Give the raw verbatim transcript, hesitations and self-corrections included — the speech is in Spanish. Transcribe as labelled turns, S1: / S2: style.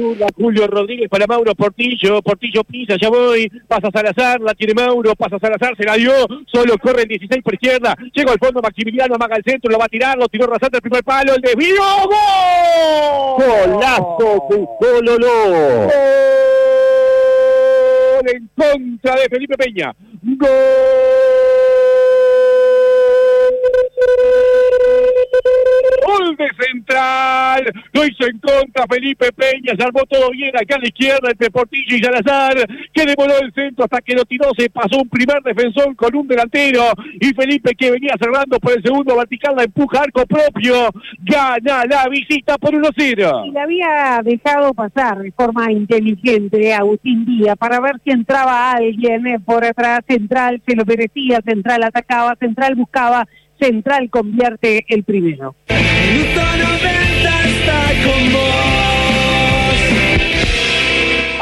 S1: zurda, Julio Rodríguez para Mauro Portillo, Portillo pisa, ya voy, pasa Salazar, la tiene Mauro, pasa Salazar, se la dio, solo corre el dieciséis por izquierda, llega al fondo Maximiliano, amaga el centro, lo va a tirar, lo tiró rasante el primer palo, el desvío, ¡gol!
S2: ¡Golazo de Cololó!
S1: ¡Gol en contra de Felipe Peña! ¡Gol! Gol de Central, lo hizo en contra Felipe Peña, se armó todo bien acá a la izquierda entre Portillo y Salazar, que demoró el centro hasta que lo tiró, se pasó un primer defensor con un delantero, y Felipe, que venía cerrando por el segundo vertical, la empuja a arco propio, gana la visita por uno cero.
S3: Y le había dejado pasar de forma inteligente Agustín Díaz para ver si entraba alguien eh, por atrás. Central se lo merecía, Central atacaba, Central buscaba, Central convierte el primero.
S4: Minuto noventa está con vos.